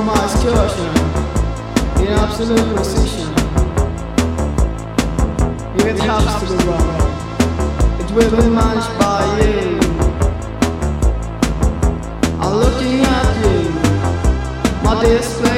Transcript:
my excursion in absolute precision. If it happens to go wrong, it will be managed by you. I'm looking at you, my dear